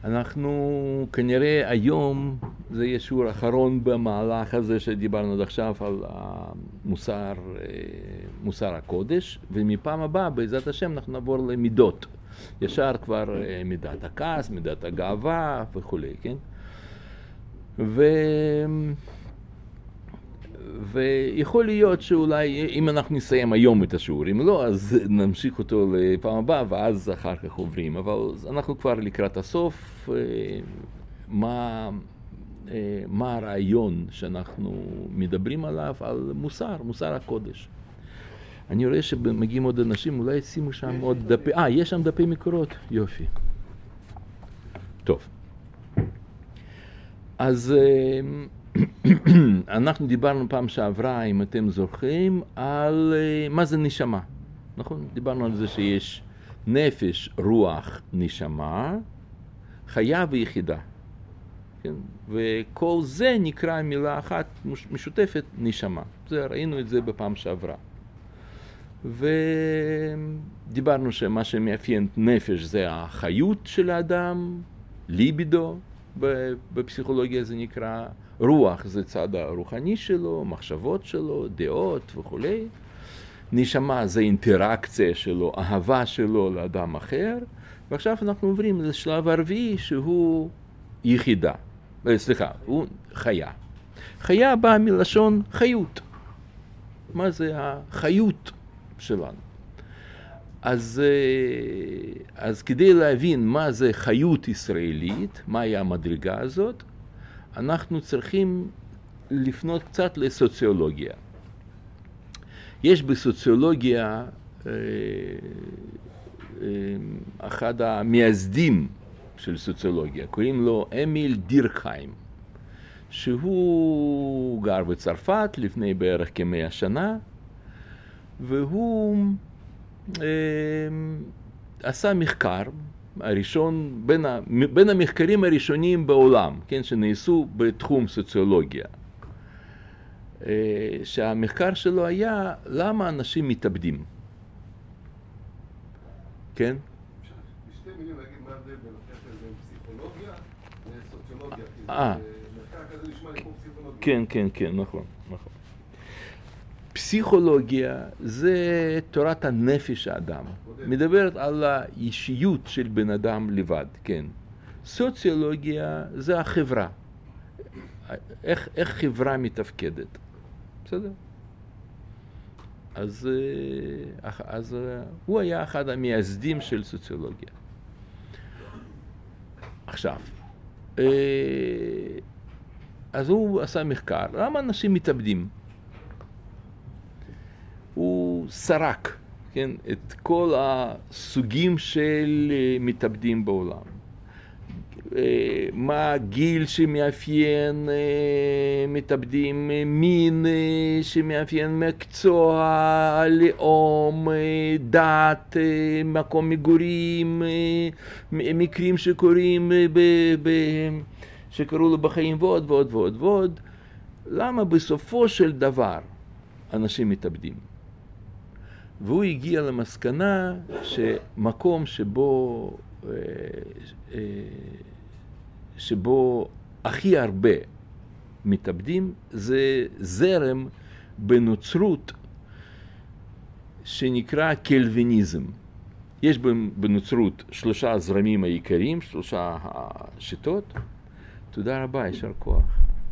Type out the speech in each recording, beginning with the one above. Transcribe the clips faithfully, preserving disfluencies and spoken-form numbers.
אנחנו כנראה היום, זה יהיה שיעור אחרון במהלך הזה שדיברנו עד עכשיו על המוסר, מוסר הקודש, ומפעם הבאה בעזרת השם אנחנו נעבור למידות. ישר כבר מידת הכעס, מידת הגאווה וכו', כן? ו... ויכול להיות שאולי אם אנחנו נסיים היום את השיעור, אם לא, אז נמשיך אותו לפעם הבאה ואז אחר כך עוברים. אבל אנחנו כבר לקראת הסוף, מה, מה הרעיון שאנחנו מדברים עליו, על מוסר, מוסר הקודש. אני רואה שמגיעים עוד אנשים, אולי שימו שם עוד דפי, אה, יש שם דפי מקורות, יופי. טוב. אז אנחנו דיברנו פעם שעברה, אם אתם זוכרים, על מה זה נשמה. נכון? דיברנו על זה שיש נפש, רוח, נשמה, חיה ויחידה. כן? וכל זה נקרא מילה אחת משותפת, נשמה. זה, ראינו את זה בפעם שעברה. ודיברנו שמה שמאפיין נפש זה החיות של האדם, ליבידו, בפסיכולוגיה זה נקרא, רוח זה צד הרוחני שלו, מחשבות שלו, דעות וכו'. נשמה זה אינטראקציה שלו, אהבה שלו לאדם אחר. ועכשיו אנחנו עוברים לשלב הרביעי שהוא יחידה. סליחה, הוא חיה. חיה באה מלשון חיות. מה זה החיות שלנו? אז, אז כדי להבין מה זה חיות ישראלית, מהי המדרגה הזאת, אנחנו צריכים לפנות קצת לסוציולוגיה. יש בסוציולוגיה אחד המייסדים של סוציולוגיה, קוראים לו אמיל דירקהיים, שהוא גר בצרפת לפני בערך כמאה שנה, והוא עשה מחקר הראשון, בין, ה, בין המחקרים הראשונים בעולם, כן, שנעשו בתחום סוציולוגיה. שהמחקר שלו היה למה אנשים מתאבדים. כן? בשתי מילים להגיד מה זה בין פסיכולוגיה וסוציולוגיה. אה. מחקר כזה נשמע לי כמו פסיכולוגיה. כן, כן, כן, נכון, נכון. פסיכולוגיה זה תורת הנפש האדם. מדברת על האישיות של בן אדם לבד, כן. סוציולוגיה זה החברה. איך, איך חברה מתפקדת. בסדר? אז, אז הוא היה אחד המייסדים של סוציולוגיה. עכשיו, אז הוא עשה מחקר. למה אנשים מתאבדים? הוא סרק, כן, את כל הסוגים של מתאבדים בעולם. מה הגיל שמאפיין מתאבדים, מין שמאפיין מקצוע, לאום, דת, מקום מגורים, מקרים שקורים ב, ב, שקרו לו בחיים ועוד ועוד ועוד ועוד. למה בסופו של דבר אנשים מתאבדים? והוא הגיע למסקנה שמקום שבו שבו הכי הרבה מתאבדים זה זרם בנוצרות שנקרא קלוויניזם. יש בנוצרות שלושה זרמים העיקריים, שלושה השיטות. תודה רבה, יישר כוח.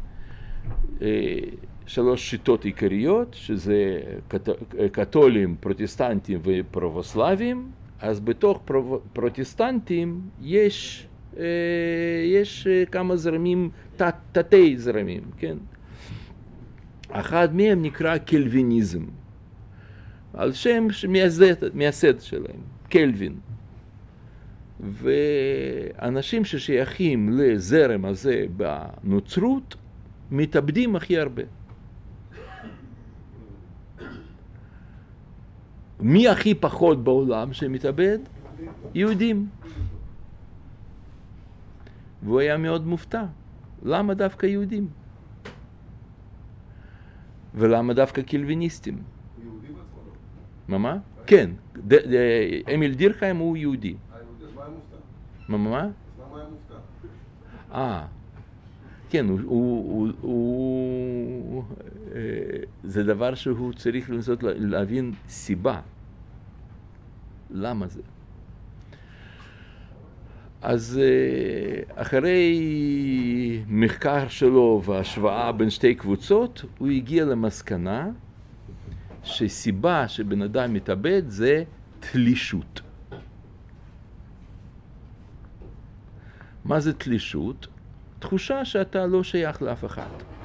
שלוש שיטות עיקריות, שזה קתולים, פרוטסטנטים ופרובוסלבים. אז בתוך פרוטסטנטים יש, יש כמה זרמים, תתי זרמים, כן? אחד מהם נקרא קלוויניזם, על שם מייסד שלהם, קלווין. ואנשים ששייכים לזרם הזה בנוצרות, מתאבדים הכי הרבה. מי הכי פחות בעולם שמתאבד? יהודים. והוא היה מאוד מופתע. למה דווקא יהודים? ולמה דווקא קלוויניסטים? יהודי בעצמו לא? מה מה? כן. אמיל דירקהיים הוא יהודי. אז מה היה מופתע? מה, מה? אז למה היה מופתע? אה, כן, הוא, הוא, הוא, הוא, אה, זה דבר שהוא צריך לנסות להבין סיבה. למה זה? אז אחרי מחקר שלו והשוואה בין שתי קבוצות, הוא הגיע למסקנה שסיבה שבן אדם מתאבד זה תלישות. מה זה תלישות? תחושה שאתה לא שייך לאף אחד.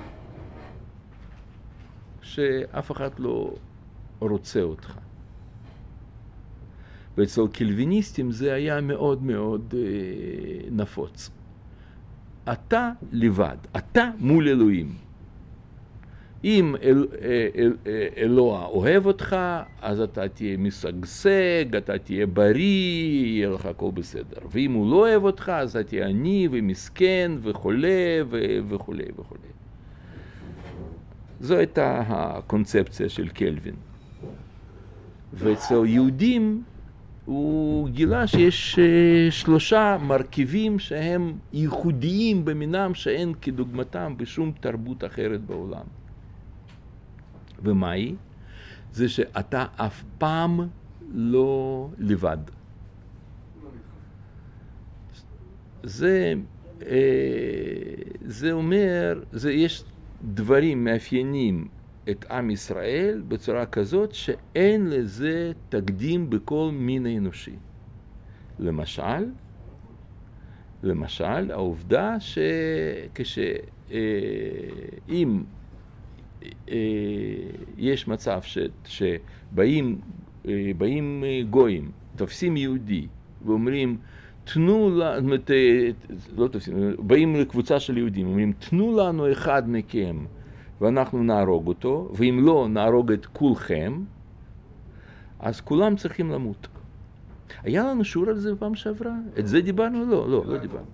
שאף אחד לא רוצה אותך. ואצל קלוויניסטים זה היה מאוד מאוד אה, נפוץ. אתה לבד, אתה מול אלוהים. אם אל, אל, אל, אלוה אוהב אותך, אז אתה תהיה משגשג, אתה תהיה בריא, יהיה לך הכל בסדר. ואם הוא לא אוהב אותך, אז אתה תהיה עני ומסכן וחולה וכו' וכו'. זו הייתה הקונספציה של קלווין. ואצל יהודים הוא גילה שיש שלושה מרכיבים שהם ייחודיים במינם שאין כדוגמתם בשום תרבות אחרת בעולם. ומהי? זה שאתה אף פעם לא לבד. זה, זה אומר, זה יש דברים מאפיינים את עם ישראל בצורה כזאת שאין לזה תקדים בכל מין האנושי. למשל, למשל, העובדה שכשאם יש מצב ש, שבאים באים גויים, תופסים יהודי ואומרים, תנו לנו, לא תופסים, באים לקבוצה של יהודים, אומרים, תנו לנו אחד מכם, ואנחנו נהרוג אותו, ואם לא, נהרוג את כולכם, אז כולם צריכים למות. היה לנו שיעור על זה בפעם שעברה? את זה דיברנו? לא, לא, לא דיברנו.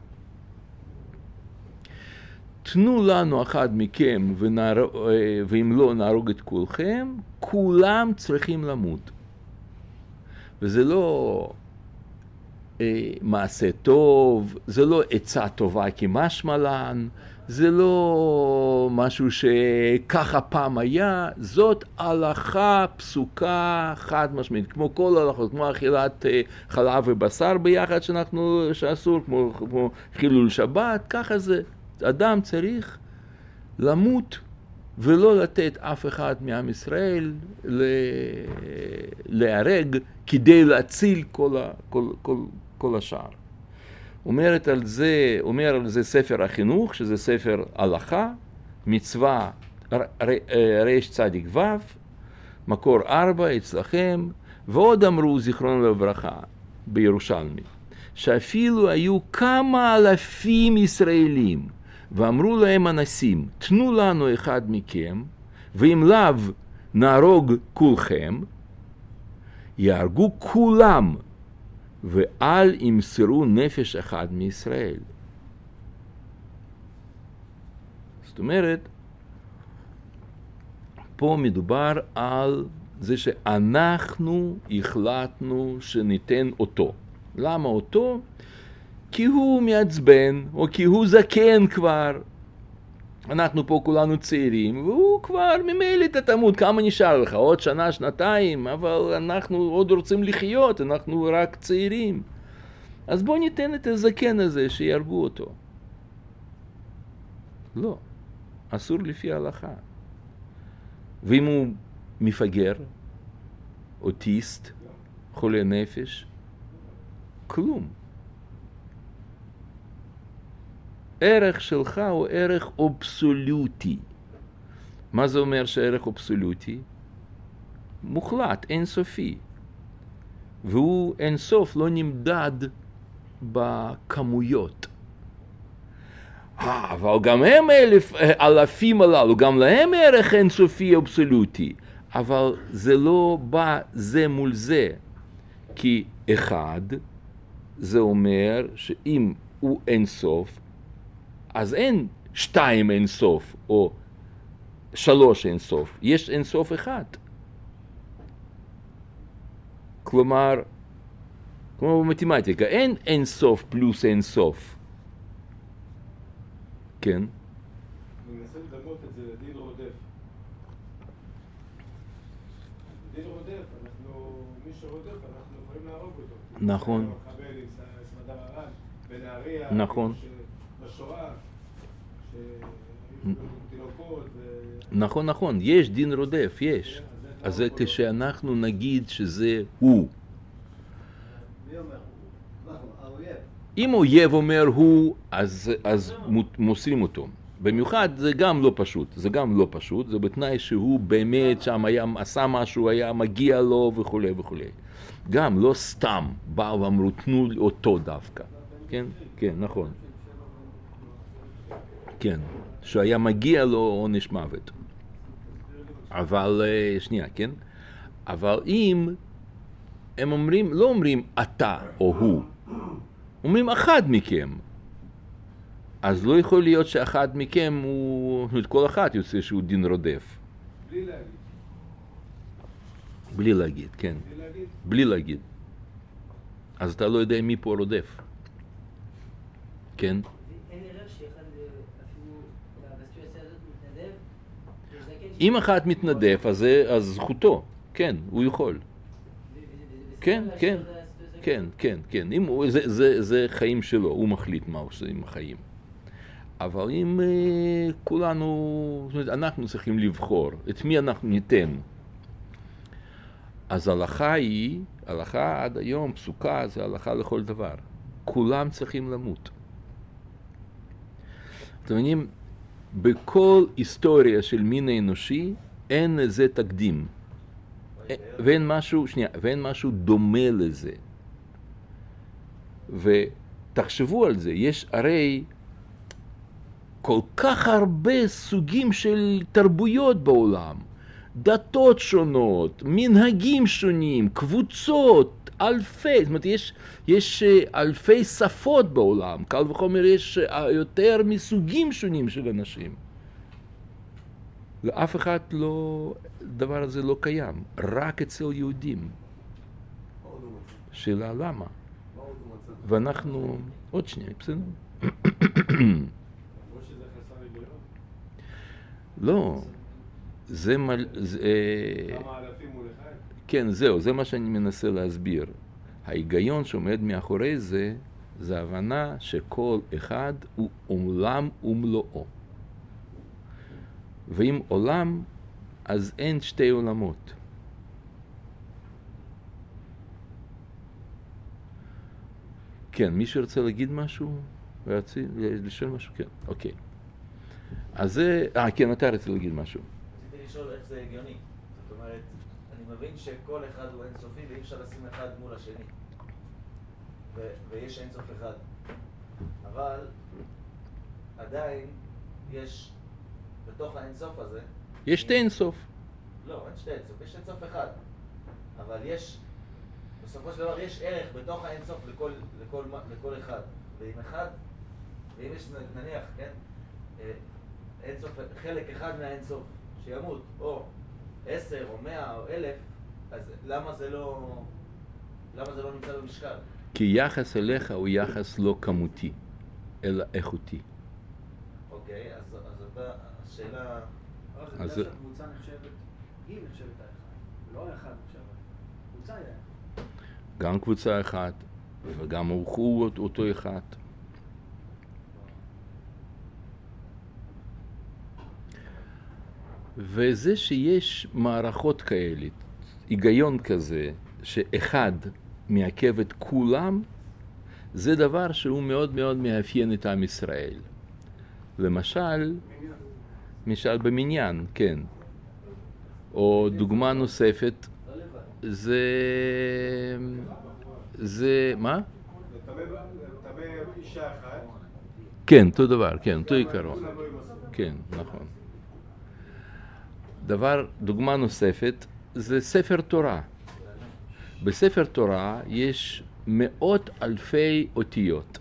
תנו לנו אחד מכם, ונהרוג, ואם לא, נהרוג את כולכם, כולם צריכים למות. וזה לא אה, מעשה טוב, זה לא עצה טובה כמשמע לן, זה לא משהו שככה פעם היה, זאת הלכה פסוקה חד משמעית, כמו כל הלכות, כמו אכילת חלב ובשר ביחד שאנחנו, שאסור, כמו, כמו חילול שבת, ככה זה. אדם צריך למות ולא לתת אף אחד מעם ישראל להיהרג כדי להציל כל, ה, כל, כל, כל השאר. אומרת על זה, אומר על זה ספר החינוך, שזה ספר הלכה, מצווה רש צדיק ו', מקור ארבע אצלכם, ועוד אמרו זיכרונו לברכה בירושלמי, שאפילו היו כמה אלפים ישראלים, ואמרו להם אנסים, תנו לנו אחד מכם, ואם לאו נהרוג כולכם, יהרגו כולם, ואל ימסרו נפש אחד מישראל. זאת אומרת, פה מדובר על זה שאנחנו החלטנו שניתן אותו. למה אותו? כי הוא מעצבן, או כי הוא זקן כבר. אנחנו פה כולנו צעירים, והוא כבר ממילא תתמות, כמה נשאר לך? עוד שנה, שנתיים, אבל אנחנו עוד רוצים לחיות, אנחנו רק צעירים. אז בוא ניתן את הזקן הזה שירגו אותו. לא, אסור לפי ההלכה. ואם הוא מפגר, אוטיסט, חולה נפש, כלום. ערך שלך הוא ערך אבסולוטי. מה זה אומר שערך אבסולוטי? מוחלט, אינסופי. והוא אינסוף לא נמדד בכמויות. אה, אבל גם הם אלף, אלפים הללו, גם להם ערך אינסופי אבסולוטי. אבל זה לא בא זה מול זה. כי אחד, זה אומר שאם הוא אינסוף, אז אין שתיים אין סוף, או שלוש אין סוף. יש אין סוף אחד. כלומר, כמו במתמטיקה, אין אין סוף פלוס אין סוף. כן? אני מנסה לדמות את זה לדין רודף. דין רודף, אנחנו, מי שרודף, אנחנו יכולים להרוג אותו. נכון. מחבל עם סמדר הרן, בנהריה, נכון. בשואה, שהיו תינוקות. נכון, נכון, יש דין רודף, יש. אז זה כשאנחנו נגיד שזה הוא. מי אומר הוא? האויב. אם אויב אומר הוא, אז, אז מוסרים אותו. במיוחד זה גם לא פשוט, זה גם לא פשוט, זה בתנאי שהוא באמת שם היה, עשה משהו, היה מגיע לו וכו' וכו'. גם לא סתם באו ואמרו תנו אותו דווקא. כן? כן, נכון. כן, שהיה מגיע לו עונש מוות. אבל, שנייה, כן? אבל אם הם אומרים, לא אומרים אתה או הוא, אומרים אחד מכם, אז לא יכול להיות שאחד מכם הוא, זאת אומרת, כל אחד יוצא שהוא דין רודף. בלי להגיד. בלי להגיד, כן. בלי להגיד. בלי להגיד. אז אתה לא יודע מי פה רודף. כן? אין ערך שאחד אפילו בסיטואציה הזאת מתנדב? אם אחד מתנדב, אז אז זכותו. כן, הוא יכול. כן, כן. כן, כן, כן. אם הוא, זה, זה, זה חיים שלו, הוא מחליט מה הוא עושה עם החיים. אבל אם uh, כולנו, זאת אומרת, אנחנו צריכים לבחור את מי אנחנו ניתן. אז הלכה היא, הלכה עד היום, פסוקה, זה הלכה לכל דבר. כולם צריכים למות. אתם מבינים, בכל היסטוריה של מין האנושי אין לזה תקדים. ואין משהו, שנייה, ואין משהו דומה לזה. ותחשבו על זה, יש הרי כל כך הרבה סוגים של תרבויות בעולם, דתות שונות, מנהגים שונים, קבוצות, אלפי, זאת אומרת, יש, יש אלפי שפות בעולם, קל וחומר יש יותר מסוגים שונים של אנשים. לאף אחד לא, דבר הזה לא קיים, רק אצל יהודים. שאלה למה? ואנחנו, עוד שנייה, בסדר? לא, זה מל... כמה אלפים מול אחד? כן, זהו, זה מה שאני מנסה להסביר. ההיגיון שעומד מאחורי זה, זה הבנה שכל אחד הוא עולם ומלואו. ואם עולם, אז אין שתי עולמות. כן, מי שרצה להגיד משהו? ורצי לשאול משהו? כן, אוקיי. אז זה, אה, כן, אתה רצה להגיד משהו. רציתי לשאול איך זה הגיוני. זאת אומרת, אני מבין שכל אחד הוא אינסופי ואי אפשר לשים אחד מול השני. ו- ויש אינסוף אחד. אבל עדיין יש בתוך האינסוף הזה... יש שתי אינסוף. לא, אין שתי אינסוף, יש אינסוף אחד. אבל יש, בסופו של דבר יש ערך בתוך האינסוף לכל, לכל, לכל אחד. ואם אחד, ואם יש נניח, כן? אינסוף, חלק אחד מהאינסוף שימות, או עשר, או מאה, או אלף, אז למה זה לא, למה זה לא נמצא במשקל? כי יחס אליך הוא יחס לא כמותי, אלא איכותי. אוקיי, אז, אז אתה, השאלה... אבל זה בגלל שהקבוצה נחשבת, היא נחשבת האחד, לא האחד נחשבת, קבוצה היא האחד. גם קבוצה אחת, וגם הוא אותו אחד. וזה שיש מערכות כאלה, היגיון כזה, שאחד מעכב את כולם, זה דבר שהוא מאוד מאוד מאפיין את עם ישראל. למשל, משל במניין, כן. או דוגמה נוספת, זה... זה... מה? לטמא אישה אחת. כן, אותו דבר, כן, אותו עיקרון. כן, נכון. דבר, דוגמה נוספת, זה ספר תורה. בספר תורה יש מאות אלפי אותיות.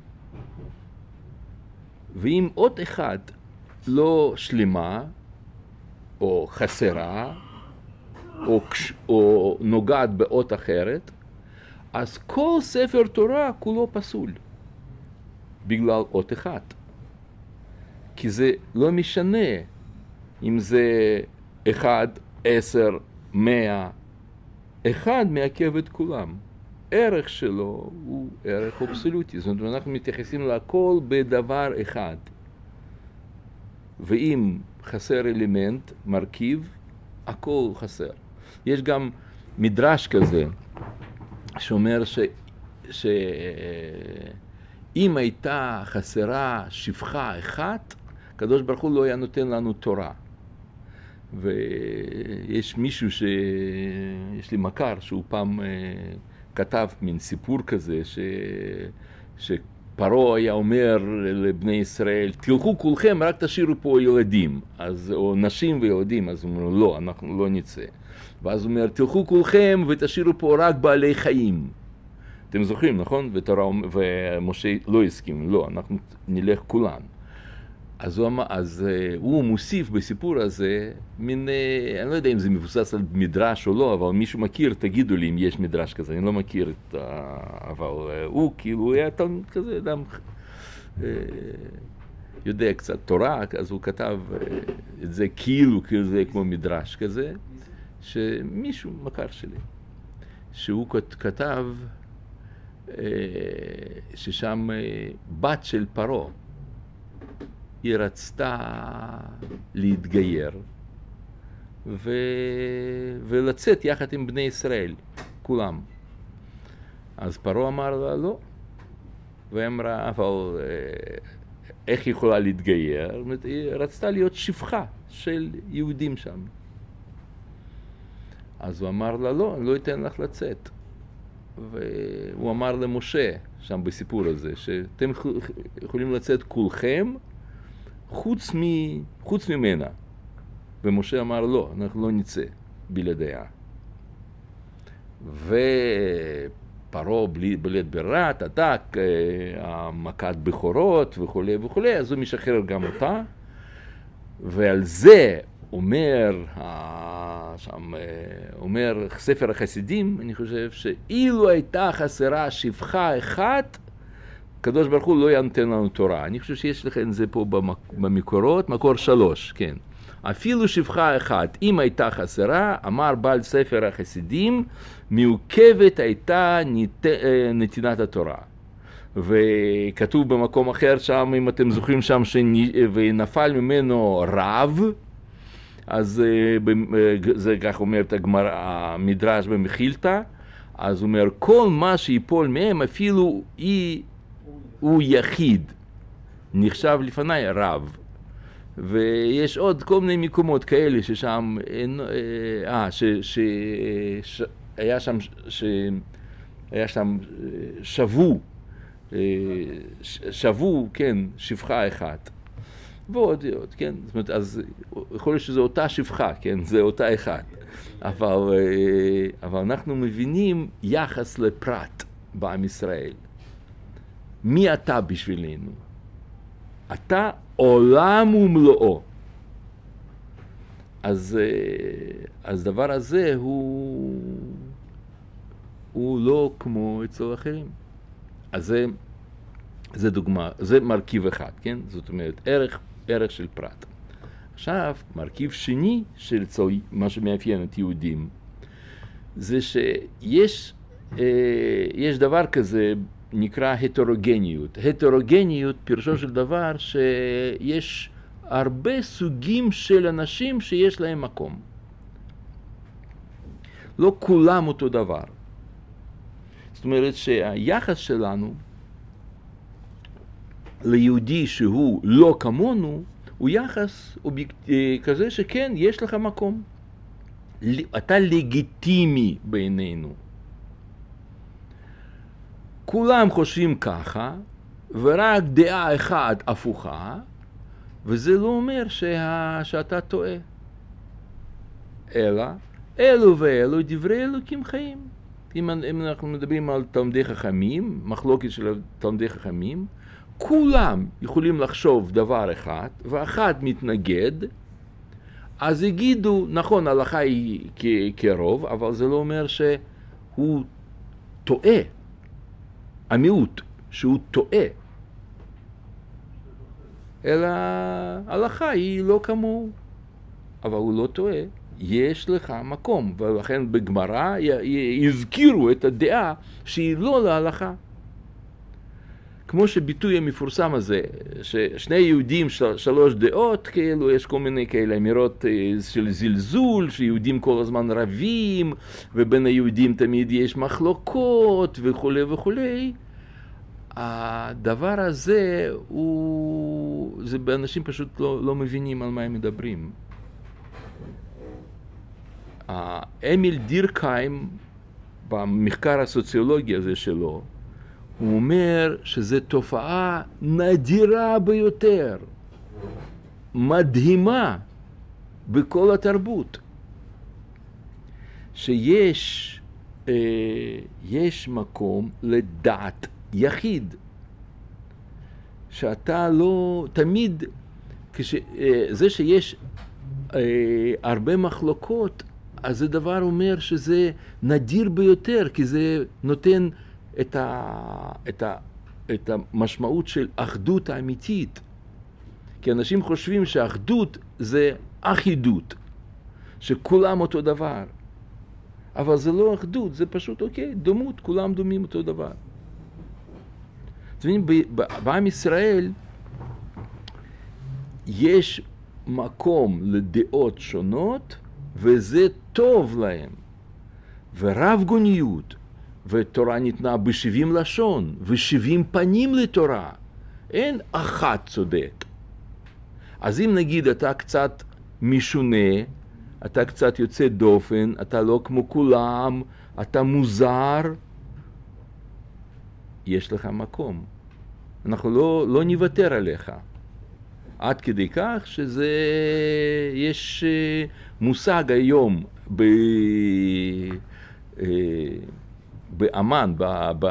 ואם אות אחד לא שלמה, או חסרה, או, או נוגעת באות אחרת, אז כל ספר תורה כולו פסול, בגלל אות אחד. כי זה לא משנה אם זה אחד, עשר, מאה, אחד מעכב את כולם. ערך שלו הוא ערך אבסולוטי, זאת אומרת, אנחנו מתייחסים לכל בדבר אחד. ואם חסר אלמנט, מרכיב, הכל חסר. יש גם מדרש כזה, שאומר ש... ש... אם הייתה חסרה שפחה אחת, הקדוש ברוך הוא לא היה נותן לנו תורה. ויש מישהו ש... יש לי מכר שהוא פעם כתב מין סיפור כזה, ש... שפרעה היה אומר לבני ישראל, תלכו כולכם, רק תשאירו פה ילדים, אז, או נשים וילדים, אז הוא אומר, לא, אנחנו לא נצא. ואז הוא אומר, תלכו כולכם ותשאירו פה רק בעלי חיים. אתם זוכרים, נכון? ותורה, ומשה לא הסכים, לא, אנחנו נלך כולן. אז הוא, אז הוא מוסיף בסיפור הזה, מין, אני לא יודע אם זה מבוסס על מדרש או לא, אבל מישהו מכיר, תגידו לי אם יש מדרש כזה, אני לא מכיר את, אבל הוא כאילו, הוא היה כזה אדם יודע קצת תורה, אז הוא כתב את זה כאילו, כאילו זה כמו מדרש כזה, שמישהו, מכר שלי, שהוא כתב ששם בת של פרעה, היא רצתה להתגייר ו... ולצאת יחד עם בני ישראל, כולם. אז פרעה אמר לה לא, ואמרה, אבל איך היא יכולה להתגייר? היא רצתה להיות שפחה של יהודים שם. אז הוא אמר לה לא, אני לא אתן לך לצאת. והוא אמר למשה, שם בסיפור הזה, שאתם יכולים לצאת כולכם, חוץ, מ... חוץ ממנה. ומשה אמר לא, אנחנו לא נצא בלעדיה. ופרעה בלית ברירה, תדק, המכת בכורות וכו' וכו', אז הוא משחרר גם אותה. ועל זה אומר, שם, אומר ספר החסידים, אני חושב שאילו הייתה חסרה שפחה אחת, הקדוש ברוך הוא לא ינתן לנו תורה. אני חושב שיש לכם זה פה במקורות, מקור שלוש, כן. אפילו שפחה אחת, אם הייתה חסרה, אמר בעל ספר החסידים, מעוכבת הייתה נת... נתינת התורה. וכתוב במקום אחר שם, אם אתם זוכרים שם, ונפל ממנו רב, אז זה כך אומר את הגמרא, המדרש במחילתא, אז הוא אומר, כל מה שיפול מהם, אפילו היא, הוא יחיד, נחשב לפני רב. ויש עוד כל מיני מקומות כאלה ששם, אה, ש, ש, ש, היה שם, ש, היה שם שבו, שבו, כן, שפחה אחת. ועוד, עוד, כן, זאת אומרת, אז יכול להיות שזו אותה שפחה, כן, זה אותה אחת. אבל, אבל אנחנו מבינים יחס לפרט בעם ישראל. מי אתה בשבילנו? אתה עולם ומלואו. אז, אז דבר הזה הוא, הוא לא כמו אצל אחרים. אז זה, זה דוגמה, זה מרכיב אחד, כן? זאת אומרת, ערך, ערך של פרט. עכשיו, מרכיב שני של מה שמאפיין את יהודים, זה שיש יש דבר כזה, נקרא הטרוגניות. הטרוגניות פירושו של דבר שיש הרבה סוגים של אנשים שיש להם מקום. לא כולם אותו דבר. זאת אומרת שהיחס שלנו ליהודי שהוא לא כמונו, הוא יחס כזה שכן, יש לך מקום. אתה לגיטימי בעינינו. כולם חושבים ככה, ורק דעה אחת הפוכה, וזה לא אומר שה... שאתה טועה. אלא, אלו ואלו דברי אלוקים חיים. אם, אם אנחנו מדברים על תלמידי חכמים, מחלוקת של תלמידי חכמים, כולם יכולים לחשוב דבר אחד, ואחד מתנגד, אז יגידו, נכון, ההלכה היא כ- כרוב, אבל זה לא אומר שהוא טועה, המיעוט, שהוא טועה, אלא ההלכה היא לא כמוהו, אבל הוא לא טועה, יש לך מקום, ולכן בגמרא הזכירו את הדעה שהיא לא להלכה. כמו שביטוי המפורסם הזה, ששני יהודים של, שלוש דעות, כאילו יש כל מיני כאלה אמירות של זלזול, שיהודים כל הזמן רבים, ובין היהודים תמיד יש מחלוקות וכו' וכו'. הדבר הזה, הוא, זה באנשים פשוט לא, לא מבינים על מה הם מדברים. אמיל דירקהיים, במחקר הסוציולוגי הזה שלו, הוא אומר שזו תופעה נדירה ביותר, מדהימה בכל התרבות, שיש אה, יש מקום לדעת יחיד, שאתה לא, תמיד, כש, אה, זה שיש אה, הרבה מחלוקות, אז זה דבר אומר שזה נדיר ביותר, כי זה נותן את, ה, את, ה, את המשמעות של אחדות האמיתית. כי אנשים חושבים שאחדות זה אחידות, שכולם אותו דבר. אבל זה לא אחדות, זה פשוט אוקיי, דומות, כולם דומים אותו דבר. אתם מבינים, בעם ישראל יש מקום לדעות שונות, וזה טוב להם. ורב גוניות, ותורה ניתנה בשבעים לשון, ושבעים פנים לתורה. אין אחת צודק. אז אם נגיד אתה קצת משונה, אתה קצת יוצא דופן, אתה לא כמו כולם, אתה מוזר, יש לך מקום. אנחנו לא, לא נוותר עליך. עד כדי כך שזה, יש מושג היום ב... באמן, ב... ב...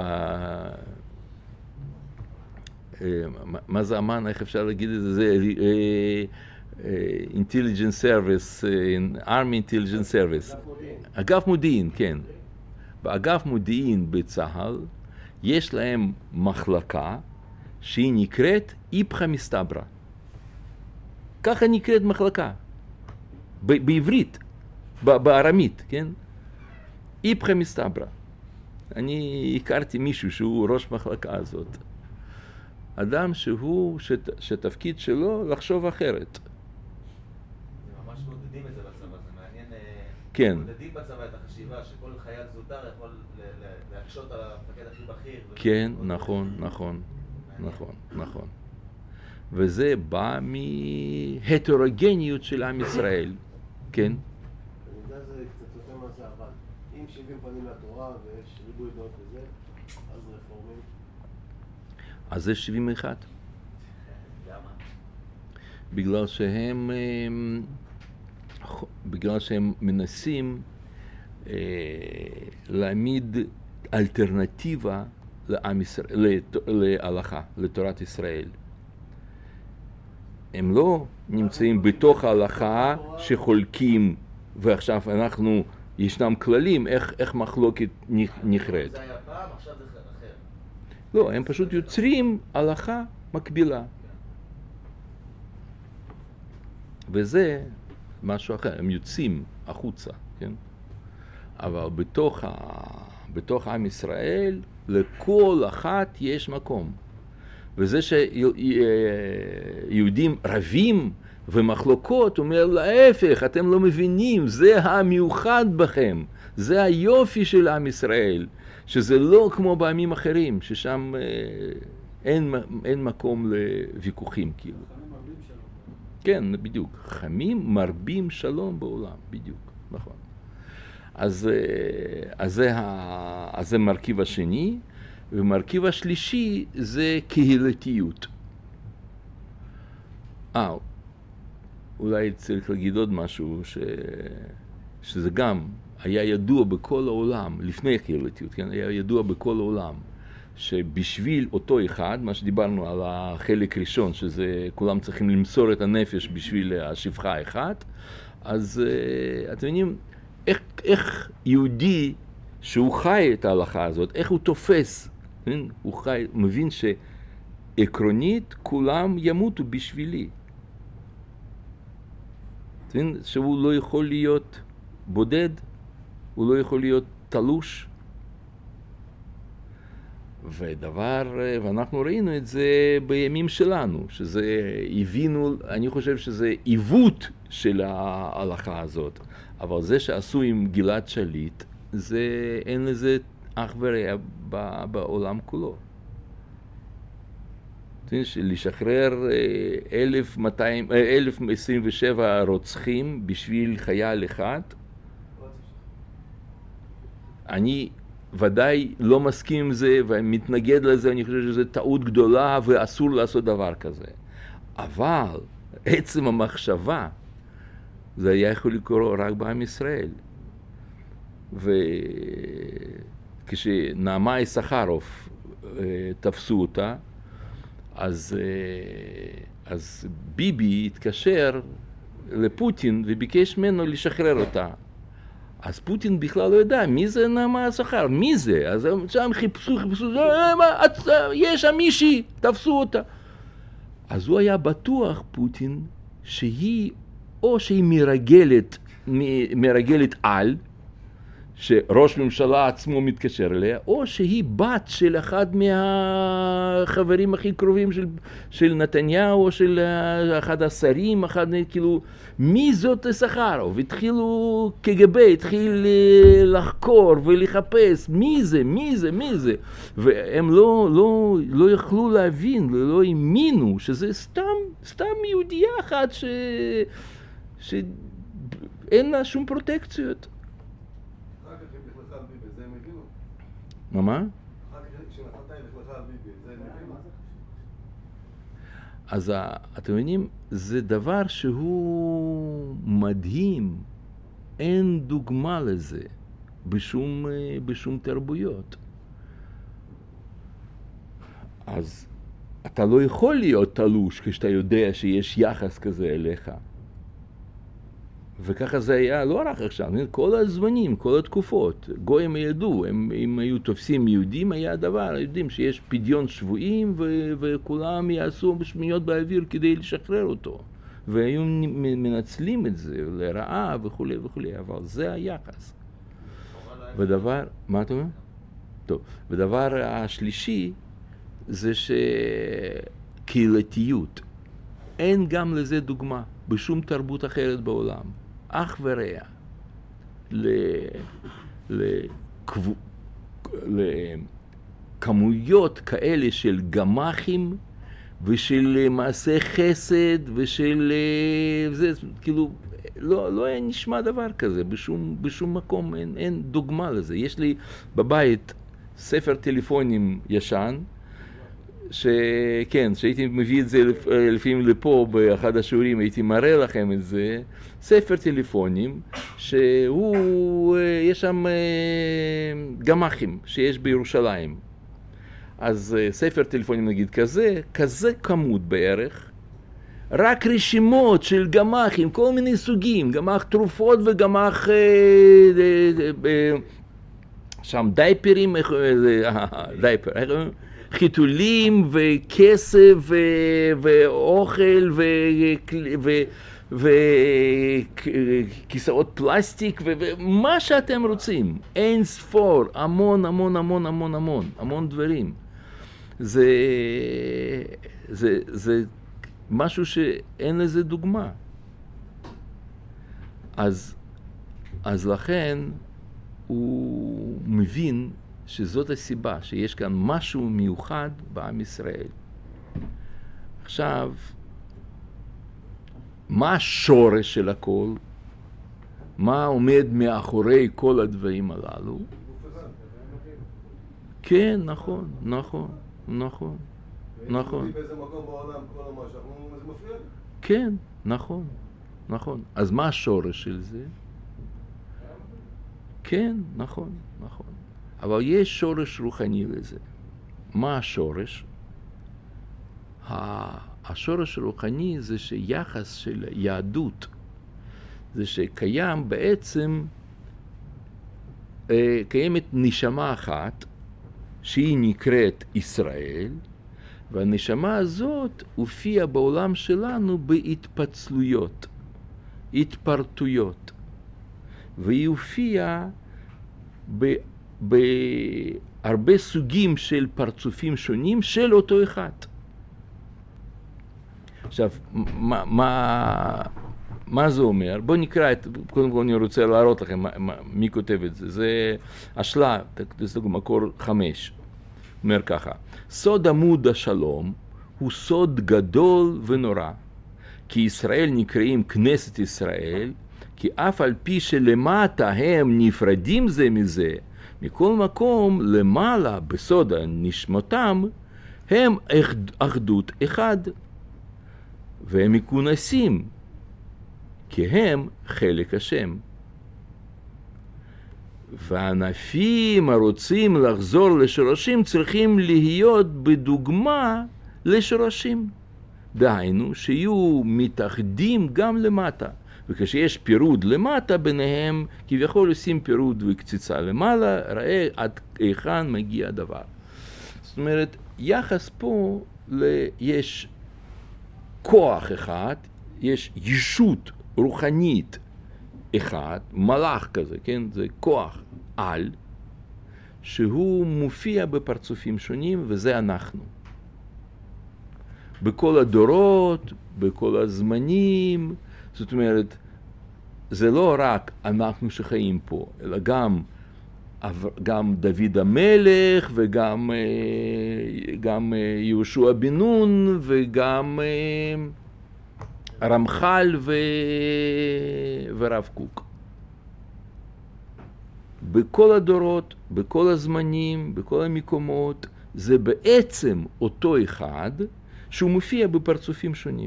מה זה אמן? איך אפשר להגיד את זה? זה intelligence service, army intelligence service. אגף מודיעין, כן. באגף מודיעין בצה"ל יש להם מחלקה שהיא נקראת איפכא מסתברא. ככה נקראת מחלקה. ב- בעברית, ב- בארמית, כן? איפכא מסתברא. אני הכרתי מישהו שהוא ראש מחלקה הזאת. אדם שהוא, שת, שתפקיד שלו לחשוב אחרת. זה ממש מודדים את זה בצבא, זה מעניין. כן. מודדים בצבא את החשיבה שכל חייל זוטר יכול להקשות על המפקד הכי בכיר. כן, נכון, נכון, נכון, נכון. וזה בא מהטרוגניות של עם ישראל, כן? אני יודע זה קצת יותר מה זה, אבל אם שבעים פנים לתורה ויש ריבוי דעות וזה, אז רפורמים. אז זה שבעים ואחת. למה? בגלל שהם, בגלל שהם מנסים להעמיד אלטרנטיבה לעם ישראל, להלכה, לתורת ישראל. הם לא נמצאים בתוך ההלכה שחולקים, ועכשיו אנחנו, ישנם כללים, איך, איך מחלוקת נחרט. זה היה פעם, עכשיו זה אחר. לא, הם פשוט יוצרים הלכה מקבילה. וזה משהו אחר, הם יוצאים החוצה, כן? אבל בתוך, ה... בתוך עם ישראל, לכל אחת יש מקום. וזה שיהודים רבים ומחלוקות, אומר להפך, אתם לא מבינים, זה המיוחד בכם, זה היופי של עם ישראל, שזה לא כמו בעמים אחרים, ששם אין, אין מקום לוויכוחים, כאילו. חכמים מרבים שלום. כן, בדיוק. חכמים מרבים שלום בעולם, בדיוק, נכון. אז, אז זה, ה, אז זה מרכיב השני, ומרכיב השלישי זה קהילתיות. אה, אולי צריך להגיד עוד משהו, ש, שזה גם היה ידוע בכל העולם, לפני הקהילתיות, כן? היה ידוע בכל העולם, שבשביל אותו אחד, מה שדיברנו על החלק ראשון, שזה כולם צריכים למסור את הנפש בשביל השפחה האחת, אז אתם יודעים, איך, איך יהודי שהוא חי את ההלכה הזאת, איך הוא תופס, כן? הוא חי, מבין שעקרונית כולם ימותו בשבילי. כן? שהוא לא יכול להיות בודד, הוא לא יכול להיות תלוש. ודבר, ואנחנו ראינו את זה בימים שלנו, שזה הבינו, אני חושב שזה עיוות של ההלכה הזאת, אבל זה שעשו עם גלעד שליט, זה, אין לזה אח ורע בעולם כולו. לשחרר אלף מאתיים, אלף עשרים ושבע רוצחים בשביל חייל אחד, אני ודאי לא מסכים עם זה ומתנגד לזה, אני חושב שזו טעות גדולה ואסור לעשות דבר כזה. אבל עצם המחשבה, זה היה יכול לקרות רק בעם ישראל. וכשנעמה יששכרוף תפסו אותה, אז, אז ביבי התקשר לפוטין וביקש ממנו לשחרר אותה. אז פוטין בכלל לא יודע מי זה נעמה יששכרוף, מי זה? אז הם שם חיפשו, חיפשו, יש שם מישהי, תפסו אותה. אז הוא היה בטוח, פוטין, שהיא, או שהיא מרגלת, מרגלת על, שראש ממשלה עצמו מתקשר אליה, או שהיא בת של אחד מהחברים הכי קרובים של, של נתניהו, או של אחד השרים, אחד, כאילו, מי זאת יששכרוף? התחילו, קג"ב התחיל לחקור ולחפש, מי זה, מי זה, מי זה? והם לא, לא, לא יכלו להבין, לא האמינו, שזה סתם, סתם יהודייה אחת ש, שאין לה שום פרוטקציות. מה מה? אז אתם מבינים, זה דבר שהוא מדהים, אין דוגמה לזה בשום, בשום תרבויות. אז אתה לא יכול להיות תלוש כשאתה יודע שיש יחס כזה אליך. וככה זה היה לא רק עכשיו, כל הזמנים, כל התקופות, גויים ידעו, הם, הם היו תופסים יהודים, היה דבר, יודעים שיש פדיון שבויים ו- וכולם יעשו בשמיות באוויר כדי לשחרר אותו. והיו מנצלים את זה לרעה וכו' וכו', אבל זה היחס. ודבר, מה אתה אומר? טוב, ודבר השלישי זה שקהילתיות. אין גם לזה דוגמה בשום תרבות אחרת בעולם. אך ורע לכמויות כאלה של גמחים ושל מעשה חסד ושל זה, כאילו לא, לא היה נשמע דבר כזה בשום, בשום מקום, אין, אין דוגמה לזה. יש לי בבית ספר טלפונים ישן, שכן, שהייתי מביא את זה לפעמים לפה באחד השיעורים, הייתי מראה לכם את זה, ספר טלפונים, שהוא, יש שם גמחים שיש בירושלים. אז ספר טלפונים נגיד כזה, כזה כמות בערך, רק רשימות של גמחים, כל מיני סוגים, גמח תרופות וגמח שם דייפרים, דייפר, חיתולים וכסף ואוכל וכיסאות פלסטיק ומה שאתם רוצים, אין ספור, המון המון המון המון המון המון דברים. זה זה זה משהו שאין לזה דוגמה. אז אז לכן הוא מבין שזאת הסיבה, שיש כאן משהו מיוחד בעם ישראל. עכשיו, מה השורש של הכל? מה עומד מאחורי כל הדברים הללו? כן, נכון, נכון, נכון, נכון. באיזה מקום בעולם כל המשהו, זה מפריע לי. כן, נכון, נכון. אז מה השורש של זה? כן, נכון, נכון. אבל יש שורש רוחני לזה. מה השורש? השורש הרוחני זה שיחס של יהדות, זה שקיים בעצם אה, קיימת נשמה אחת שהיא נקראת ישראל, והנשמה הזאת הופיעה בעולם שלנו בהתפצלויות, התפרטויות, והיא הופיעה ב... בהרבה סוגים של פרצופים שונים של אותו אחד. עכשיו, מה, מה, מה זה אומר? בואו נקרא את, קודם כל אני רוצה להראות לכם מה, מה, מי כותב את זה. זה השלה, תסתכלו, מקור חמש. אומר ככה, סוד עמוד השלום הוא סוד גדול ונורא, כי ישראל נקראים כנסת ישראל, כי אף על פי שלמטה הם נפרדים זה מזה, מכל מקום למעלה בסוד הנשמתם הם אחדות אחד, והם מכונסים כי הם חלק השם. והענפים הרוצים לחזור לשורשים צריכים להיות בדוגמה לשורשים, דהיינו שיהיו מתאחדים גם למטה, וכשיש פירוד למטה ביניהם, כביכול עושים פירוד וקציצה למעלה, ראה עד היכן מגיע הדבר. זאת אומרת, יחס פה יש כוח אחד, יש ישות רוחנית אחד, מלאך כזה, כן? זה כוח על, שהוא מופיע בפרצופים שונים, וזה אנחנו. בכל הדורות, בכל הזמנים, זאת אומרת, זה לא רק אנחנו שחיים פה, אלא גם, גם דוד המלך, וגם גם יהושע בן נון, וגם רמח"ל ו... ורב קוק. בכל הדורות, בכל הזמנים, בכל המקומות, זה בעצם אותו אחד שהוא מופיע בפרצופים שונים.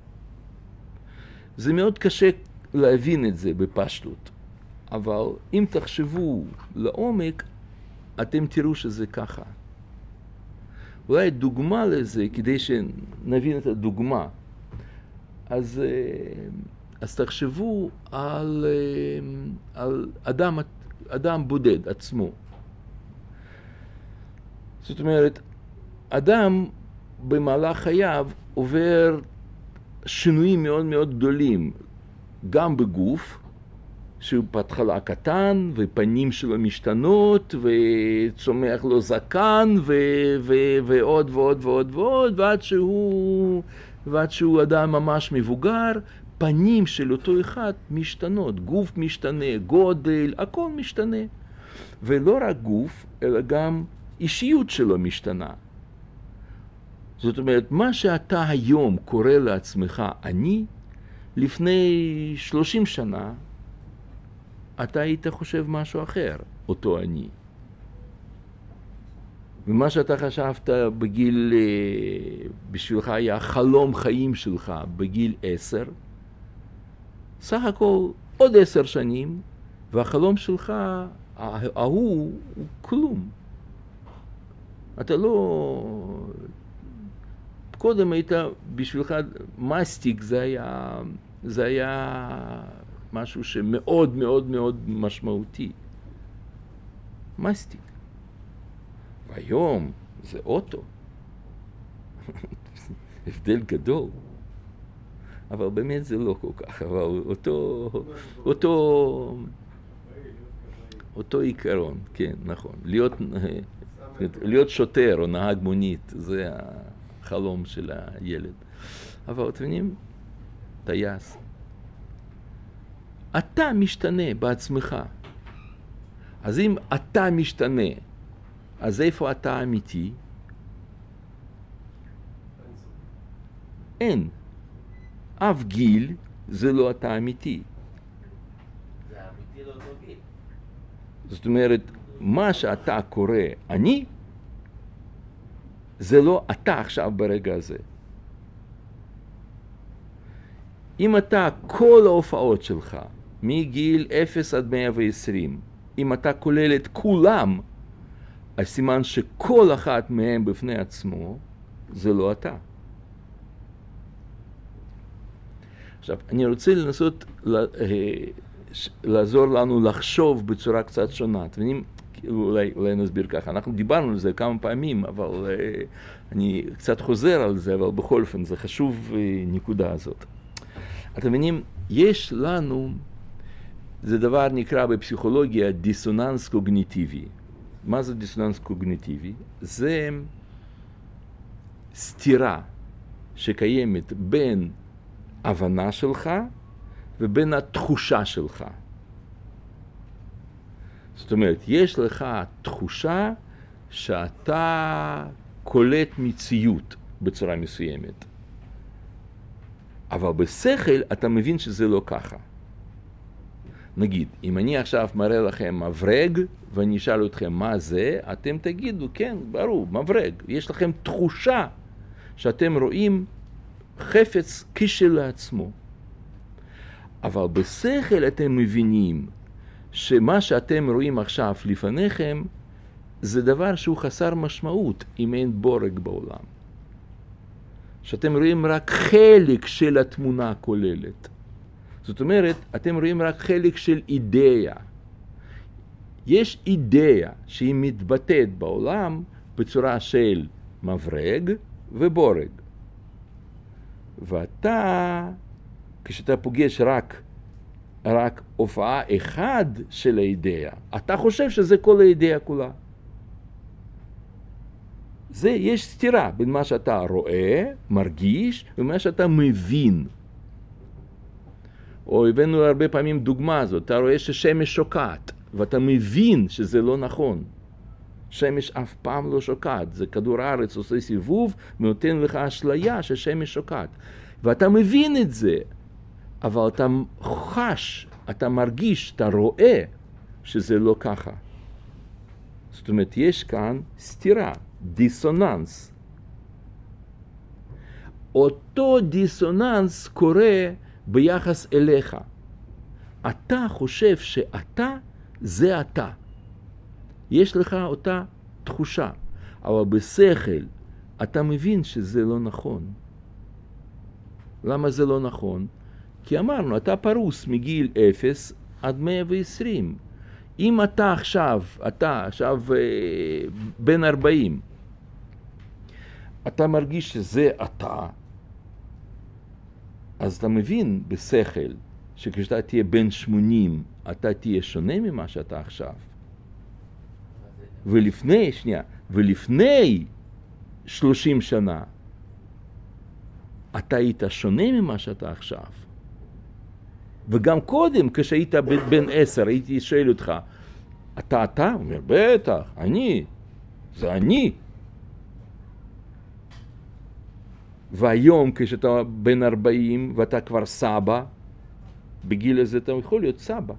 זה מאוד קשה להבין את זה בפשטות, אבל אם תחשבו לעומק, אתם תראו שזה ככה. אולי דוגמה לזה, כדי שנבין את הדוגמה, אז, אז תחשבו על, על אדם, אדם בודד עצמו. זאת אומרת, אדם במהלך חייו עובר שינויים מאוד מאוד גדולים, גם בגוף, שהוא בהתחלה קטן, ופנים שלו משתנות, וצומח לו זקן, ו- ו- ועוד ועוד ועוד ועוד, ועד שהוא, ועד שהוא אדם ממש מבוגר, פנים של אותו אחד משתנות, גוף משתנה, גודל, הכל משתנה. ולא רק גוף, אלא גם אישיות שלו משתנה. זאת אומרת, מה שאתה היום קורא לעצמך אני, לפני שלושים שנה, אתה היית חושב משהו אחר, אותו אני. ומה שאתה חשבת בגיל, בשבילך היה חלום חיים שלך בגיל עשר, סך הכל עוד עשר שנים, והחלום שלך, ההוא, הוא כלום. אתה לא... קודם היית, בשבילך, מסטיק זה היה, זה היה משהו שמאוד מאוד מאוד משמעותי. מסטיק. והיום זה אוטו. הבדל גדול. אבל באמת זה לא כל כך, אבל אותו, אותו, אותו עיקרון, כן, נכון. להיות, להיות שוטר או נהג מונית, זה החלום של הילד. אבל אתם יודעים, טייס. אתה משתנה בעצמך. אז אם אתה משתנה, אז איפה אתה אמיתי? אין. אף גיל זה לא אתה אמיתי. זה אמיתי לאותו גיל. זאת אומרת, מה שאתה קורא אני, זה לא אתה עכשיו ברגע הזה. אם אתה, כל ההופעות שלך, מגיל אפס עד מאה ועשרים, אם אתה כולל את כולם, אז סימן שכל אחת מהם בפני עצמו, זה לא אתה. עכשיו, אני רוצה לנסות ש- לעזור לנו לחשוב בצורה קצת שונה. אתם מבינים? אולי, אולי נסביר ככה. אנחנו דיברנו על זה כמה פעמים, אבל uh, אני קצת חוזר על זה, אבל בכל אופן זה חשוב uh, נקודה הזאת. אתם מבינים? יש לנו, זה דבר נקרא בפסיכולוגיה דיסוננס קוגניטיבי. מה זה דיסוננס קוגניטיבי? זה סתירה שקיימת בין הבנה שלך ובין התחושה שלך. זאת אומרת, יש לך תחושה שאתה קולט מציאות בצורה מסוימת. אבל בשכל אתה מבין שזה לא ככה. נגיד, אם אני עכשיו מראה לכם מברג, ואני אשאל אתכם מה זה, אתם תגידו, כן, ברור, מברג. יש לכם תחושה שאתם רואים חפץ כשלעצמו. אבל בשכל אתם מבינים שמה שאתם רואים עכשיו לפניכם, זה דבר שהוא חסר משמעות אם אין בורג בעולם. שאתם רואים רק חלק של התמונה הכוללת. זאת אומרת, אתם רואים רק חלק של אידאה. יש אידאה שהיא מתבטאת בעולם בצורה של מברג ובורג. ואתה, כשאתה פוגש רק, רק הופעה אחד של האידאה, אתה חושב שזה כל האידאה כולה. זה, יש סתירה בין מה שאתה רואה, מרגיש, ומה שאתה מבין. או הבאנו הרבה פעמים דוגמה הזאת, אתה רואה ששמש שוקעת, ואתה מבין שזה לא נכון. שמש אף פעם לא שוקעת, זה כדור הארץ עושה סיבוב, ונותן לך אשליה ששמש שוקעת. ואתה מבין את זה, אבל אתה חש, אתה מרגיש, אתה רואה שזה לא ככה. זאת אומרת, יש כאן סתירה, דיסוננס. אותו דיסוננס קורה ביחס אליך. אתה חושב שאתה זה אתה. יש לך אותה תחושה, אבל בשכל אתה מבין שזה לא נכון. למה זה לא נכון? כי אמרנו, אתה פרוס מגיל אפס עד מאה ועשרים. אם אתה עכשיו, אתה עכשיו אה, בן ארבעים, אתה מרגיש שזה אתה, אז אתה מבין בשכל שכשאתה תהיה בן שמונים, אתה תהיה שונה ממה שאתה עכשיו. ולפני, שנייה, ולפני שלושים שנה, אתה היית שונה ממה שאתה עכשיו. וגם קודם, כשהיית בן עשר, הייתי שואל אותך, אתה אתה? הוא אומר, בטח, אני, זה אני. והיום, כשאתה בן ארבעים, ואתה כבר סבא, בגיל הזה אתה יכול להיות סבא.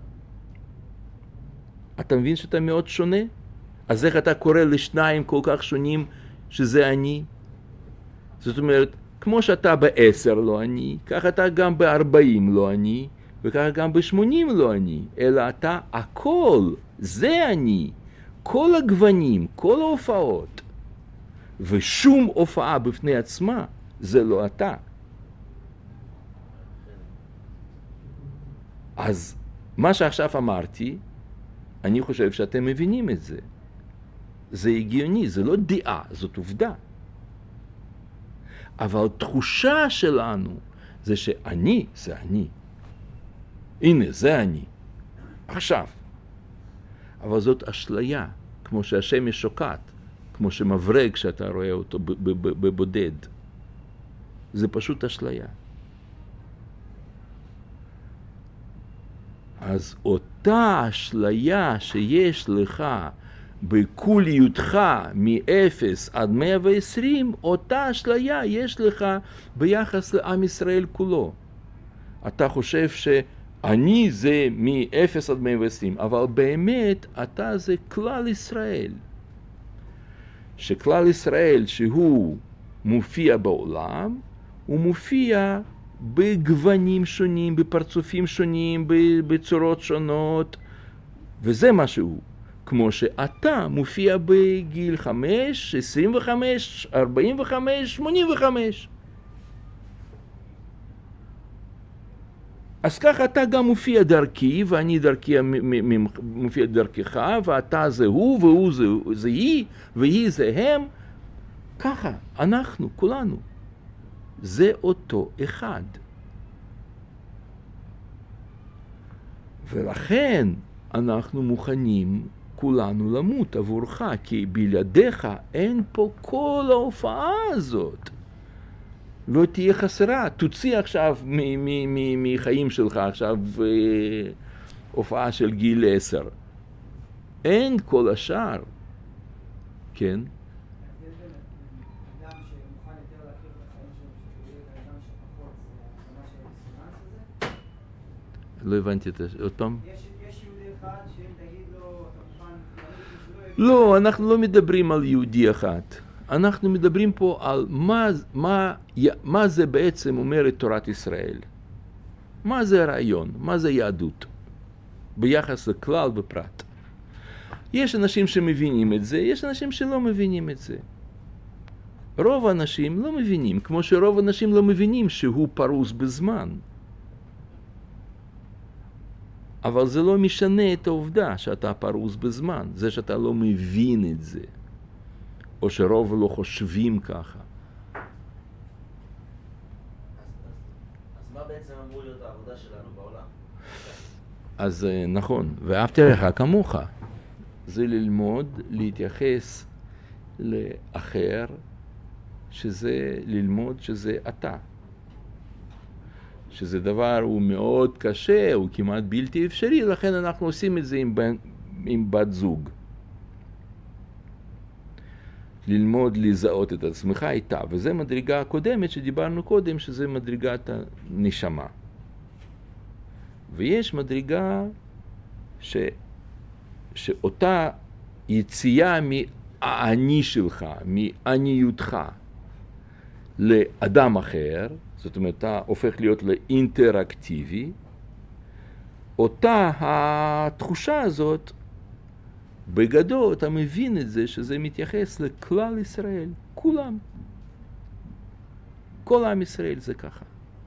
אתה מבין שאתה מאוד שונה? אז איך אתה קורא לשניים כל כך שונים שזה אני? זאת אומרת, כמו שאתה בעשר לא אני, ככה אתה גם בארבעים לא אני, וככה גם בשמונים לא אני, אלא אתה הכל, זה אני, כל הגוונים, כל ההופעות, ושום הופעה בפני עצמה, זה לא אתה. אז מה שעכשיו אמרתי, אני חושב שאתם מבינים את זה. זה הגיוני, זה לא דעה, זאת עובדה. אבל תחושה שלנו זה שאני, זה אני. הנה, זה אני. עכשיו. אבל זאת אשליה, כמו שהשמש שוקעת, כמו שמברג שאתה רואה אותו בבודד. זה פשוט אשליה. אז אותה אשליה שיש לך בקוליותך מ-אפס עד מאה ועשרים, אותה אשליה יש לך ביחס לעם ישראל כולו. אתה חושב שאני זה מ-אפס עד מאה ועשרים, אבל באמת אתה זה כלל ישראל. שכלל ישראל שהוא מופיע בעולם, הוא מופיע בגוונים שונים, בפרצופים שונים, בצורות שונות, וזה מה שהוא. כמו שאתה מופיע בגיל חמש, עשרים וחמש, ארבעים וחמש, שמונים וחמש. אז ככה אתה גם מופיע דרכי, ואני דרכי מופיע דרכך, ואתה זה הוא, והוא זה, זה היא, והיא זה הם. ככה, אנחנו, כולנו. זה אותו אחד. ולכן אנחנו מוכנים כולנו למות עבורך, כי בלעדיך אין פה כל ההופעה הזאת. לא תהיה חסרה. תוציא עכשיו מחיים שלך עכשיו הופעה של גיל עשר. אין כל השאר. כן? לא הבנתי את זה. עוד פעם? יש יהודי אחד שאם תגיד לו, אתה מוכן... לא, אנחנו לא מדברים על יהודי אחד. אנחנו מדברים פה על מה, מה, מה זה בעצם אומרת תורת ישראל. מה זה הרעיון? מה זה יהדות? ביחס לכלל ופרט. יש אנשים שמבינים את זה, יש אנשים שלא מבינים את זה. רוב האנשים לא מבינים, כמו שרוב האנשים לא מבינים שהוא פרוס בזמן. אבל זה לא משנה את העובדה שאתה פרוס בזמן, זה שאתה לא מבין את זה, או שרוב לא חושבים ככה. אז, אז, אז מה בעצם אמור להיות העבודה שלנו בעולם? אז נכון, ואהבת לך כמוך, זה ללמוד, להתייחס לאחר, שזה ללמוד שזה אתה. שזה דבר הוא מאוד קשה, הוא כמעט בלתי אפשרי, לכן אנחנו עושים את זה עם, עם בת זוג. ללמוד לזהות את עצמך איתה, וזה מדרגה הקודמת שדיברנו קודם, שזה מדרגת הנשמה. ויש מדרגה ש, שאותה יציאה מהאני שלך, מעניותך, לאדם אחר, זאת אומרת, אתה הופך להיות לאינטראקטיבי, אותה התחושה הזאת, בגדול אתה מבין את זה שזה מתייחס לכלל ישראל, כולם. כל עם ישראל זה ככה.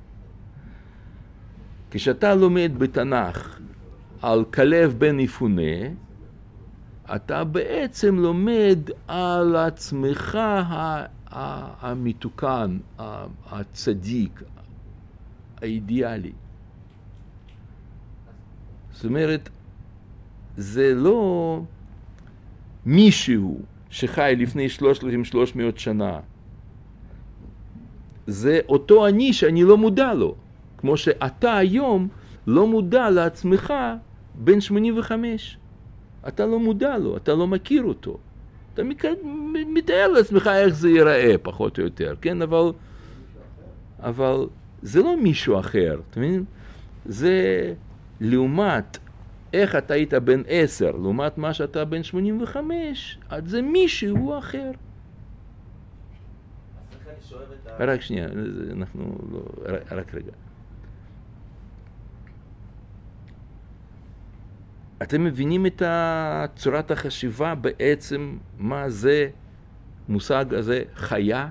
כשאתה לומד בתנ"ך על כלב בן יפונה, אתה בעצם לומד על עצמך המתוקן, הצדיק, האידיאלי. זאת אומרת, זה לא מישהו שחי לפני שלושת אלפים ושלוש מאות שנה. זה אותו אני שאני לא מודע לו. כמו שאתה היום לא מודע לעצמך בן שמונים וחמש. אתה לא מודע לו, אתה לא מכיר אותו. אתה מתאר לעצמך איך זה ייראה, פחות או יותר, כן? אבל, אבל זה לא מישהו אחר, אתה מבין? זה לעומת איך אתה היית בן עשר, לעומת מה שאתה בן שמונים וחמש, אז זה מישהו אחר. רק שנייה, אנחנו לא, רק רגע. אתם מבינים את צורת החשיבה בעצם מה זה מושג הזה חיה?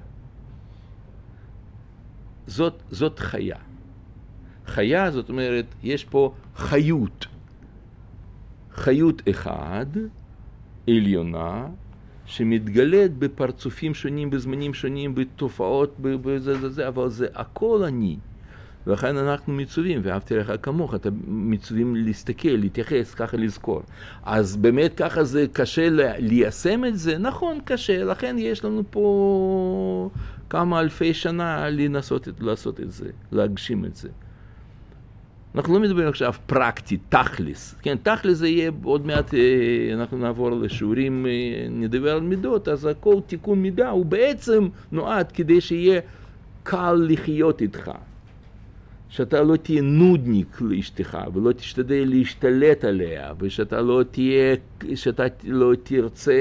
זאת, זאת חיה. חיה זאת אומרת, יש פה חיות. חיות אחד, עליונה, שמתגלית בפרצופים שונים, בזמנים שונים, בתופעות, בזה, זה, זה, אבל זה הכל אני. ולכן אנחנו מצווים, ואהבתי לך כמוך, אתה מצווים להסתכל, להתייחס, ככה לזכור. אז באמת ככה זה קשה ליישם את זה? נכון, קשה, לכן יש לנו פה כמה אלפי שנה לנסות לעשות את זה, להגשים את זה. אנחנו לא מדברים עכשיו פרקטי, תכלס. כן, תכלס זה יהיה עוד מעט, אנחנו נעבור לשיעורים, נדבר על מידות, אז הכל תיקון מידה הוא בעצם נועד כדי שיהיה קל לחיות איתך. שאתה לא תהיה נודניק לאשתך, ולא תשתדל להשתלט עליה, ושאתה לא תהיה, שאתה לא תרצה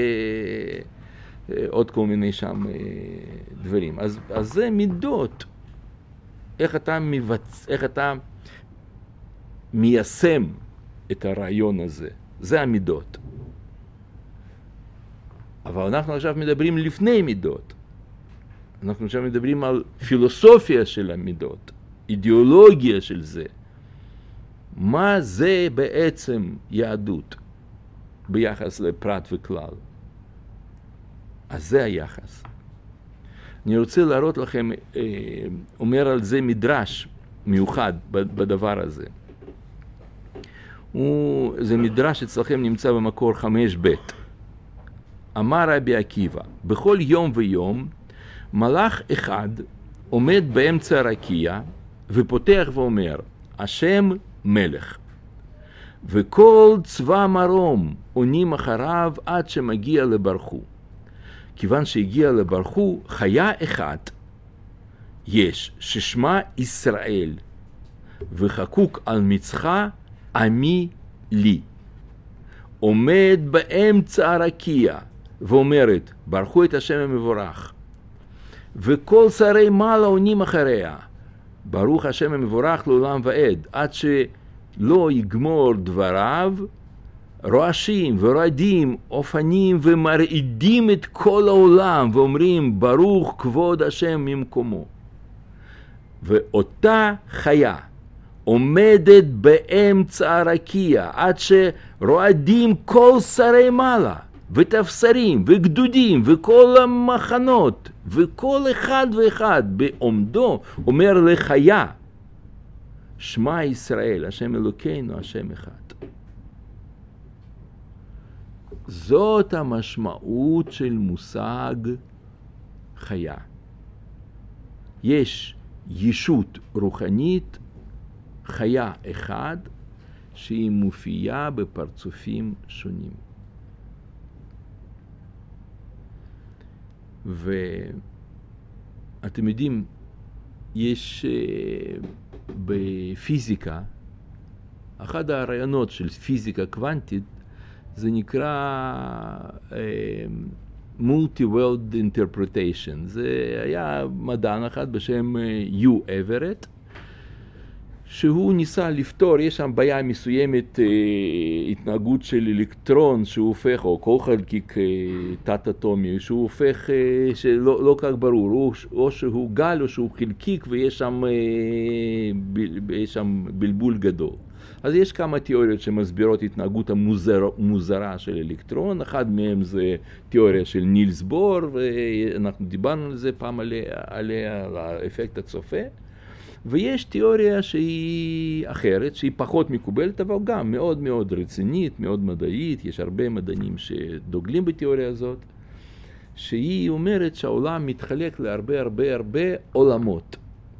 עוד כל מיני שם דברים. אז, אז זה מידות. איך אתה מבצ... איך אתה מיישם את הרעיון הזה. זה המידות. אבל אנחנו עכשיו מדברים לפני מידות. אנחנו עכשיו מדברים על פילוסופיה של המידות. אידיאולוגיה של זה, מה זה בעצם יהדות ביחס לפרט וכלל. אז זה היחס. אני רוצה להראות לכם, אומר על זה מדרש מיוחד בדבר הזה. הוא, זה מדרש אצלכם נמצא במקור חמש ב'. אמר רבי עקיבא, בכל יום ויום מלאך אחד עומד באמצע הרקיע ופותח ואומר, השם מלך. וכל צבא מרום עונים אחריו עד שמגיע לברכו. כיוון שהגיע לברכו, חיה אחת יש ששמה ישראל, וחקוק על מצחה עמי לי. עומד באמצע הרקיע ואומרת, ברכו את השם המבורך. וכל שרי מעלה עונים אחריה, ברוך השם המבורך לעולם ועד, עד שלא יגמור דבריו, רועשים ורועדים, אופנים ומרעידים את כל העולם, ואומרים, ברוך כבוד השם ממקומו. ואותה חיה עומדת באמצע הרקיע, עד שרועדים כל שרי מעלה, ותפסרים, וגדודים, וכל המחנות, וכל אחד ואחד בעומדו אומר לחיה, שמע ישראל, השם אלוקינו, השם אחד. זאת המשמעות של מושג חיה. יש ישות רוחנית, חיה אחד, שהיא מופיעה בפרצופים שונים. ואתם יודעים, יש בפיזיקה, אחד הרעיונות של פיזיקה קוונטית, זה נקרא uh, Multi-World Interpretation. זה היה מדען אחד בשם יו אברט, שהוא ניסה לפתור, יש שם בעיה מסוימת, uh, התנהגות של אלקטרון שהוא הופך, או כל חלקיק uh, תת-אטומי, שהוא הופך, uh, שלא לא כך ברור, או, או שהוא גל או שהוא חלקיק, ויש שם, uh, ב, יש שם בלבול גדול. אז יש כמה תיאוריות שמסבירות התנהגות המוזרה של אלקטרון, אחד מהם זה תיאוריה של נילס בור, ואנחנו דיברנו על זה פעם עליה, עליה על האפקט הצופה, ויש תיאוריה שהיא אחרת, שהיא פחות מקובלת, אבל גם מאוד מאוד רצינית, מאוד מדעית, יש הרבה מדענים שדוגלים בתיאוריה הזאת, שהיא אומרת שהעולם מתחלק להרבה הרבה הרבה עולמות.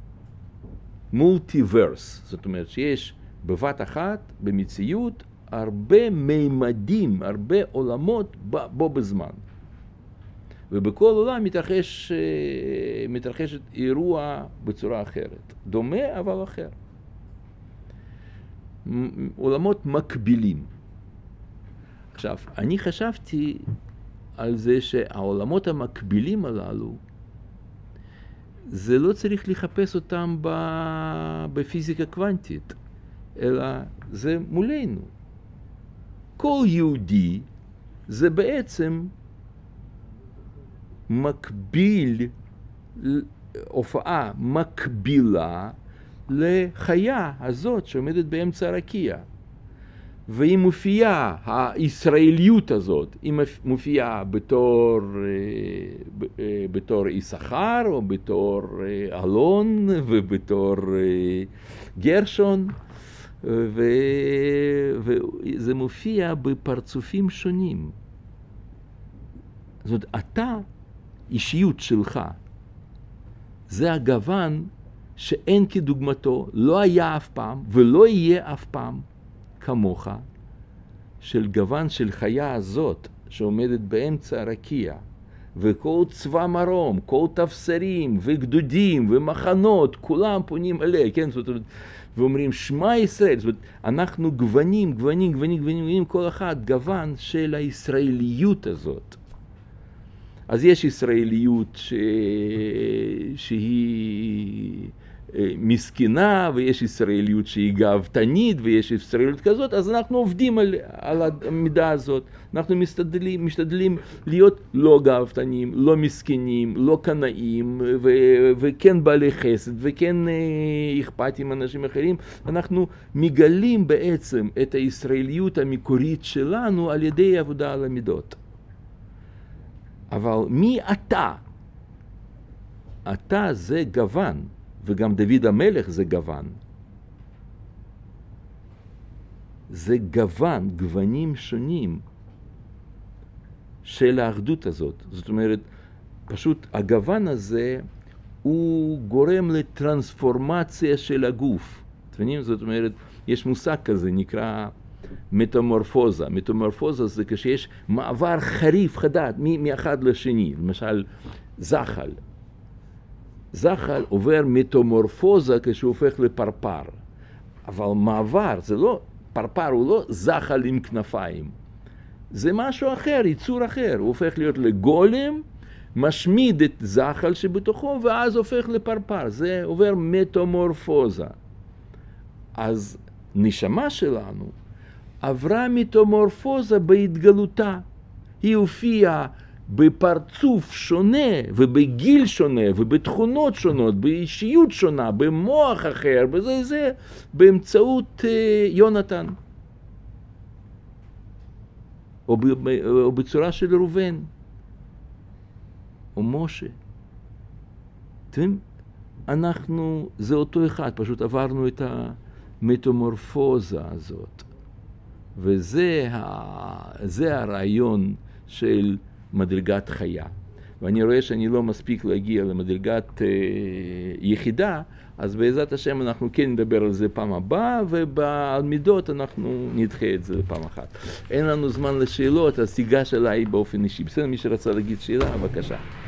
מולטיברס, זאת אומרת שיש בבת אחת, במציאות, הרבה מימדים, הרבה עולמות בו בזמן. ובכל עולם מתרחש, מתרחש אירוע בצורה אחרת. דומה אבל אחר. עולמות מקבילים. עכשיו, אני חשבתי על זה שהעולמות המקבילים הללו, זה לא צריך לחפש אותם בפיזיקה קוונטית. אלא זה מולנו. כל יהודי זה בעצם מקביל, הופעה מקבילה לחיה הזאת שעומדת באמצע הרקיע. והיא מופיעה, הישראליות הזאת, היא מופיעה בתור, בתור יששכר, או בתור אלון, ובתור גרשון, וזה מופיע בפרצופים שונים. זאת אומרת, אתה, אישיות שלך, זה הגוון שאין כדוגמתו, לא היה אף פעם, ולא יהיה אף פעם כמוך, של גוון של חיה הזאת, שעומדת באמצע הרקיע, וכל צבא מרום, כל תפסרים, וגדודים, ומחנות, כולם פונים אליה, כן? זאת אומרת, ואומרים, שמע ישראל, זאת אומרת, אנחנו גוונים, גוונים, גוונים, גוונים, כל אחד גוון של הישראליות הזאת. אז יש ישראליות ש... שהיא מסכנה, ויש ישראליות שהיא גאוותנית, ויש ישראליות כזאת, אז אנחנו עובדים על, על המידה הזאת. אנחנו משתדלים, משתדלים להיות לא גאוותנים, לא מסכנים, לא קנאים, ו, וכן בעלי חסד, וכן אכפתים אנשים אחרים. אנחנו מגלים בעצם את הישראליות המקורית שלנו על ידי עבודה על המידות. אבל מי אתה? אתה זה גוון, וגם דוד המלך זה גוון. זה גוון, גוונים שונים של האחדות הזאת. זאת אומרת, פשוט הגוון הזה הוא גורם לטרנספורמציה של הגוף. זאת אומרת, יש מושג כזה, נקרא מטמורפוזה. מטמורפוזה זה כשיש מעבר חריף, חדד, מאחד לשני. למשל, זחל. זחל עובר מטמורפוזה כשהוא הופך לפרפר. אבל מעבר, זה לא, פרפר הוא לא זחל עם כנפיים. זה משהו אחר, ייצור אחר. הוא הופך להיות לגולם, משמיד את זחל שבתוכו, ואז הופך לפרפר. זה עובר מטמורפוזה. אז נשמה שלנו עברה מטמורפוזה בהתגלותה. היא הופיעה בפרצוף שונה ובגיל שונה ובתכונות שונות, באישיות שונה, במוח אחר, בזה זה, באמצעות אה, יונתן. או, ב, או בצורה של ראובן. או משה. אתם, אנחנו, זה אותו אחד, פשוט עברנו את המטמורפוזה הזאת. וזה ה, זה הרעיון של מדרגת חיה. ואני רואה שאני לא מספיק להגיע למדרגת אה, יחידה, אז בעזרת השם אנחנו כן נדבר על זה פעם הבאה, ובעל מידות אנחנו נדחה את זה פעם אחת. אין לנו זמן לשאלות, אז תיגש אליי באופן אישי. בסדר, מי שרצה להגיד שאלה, בבקשה.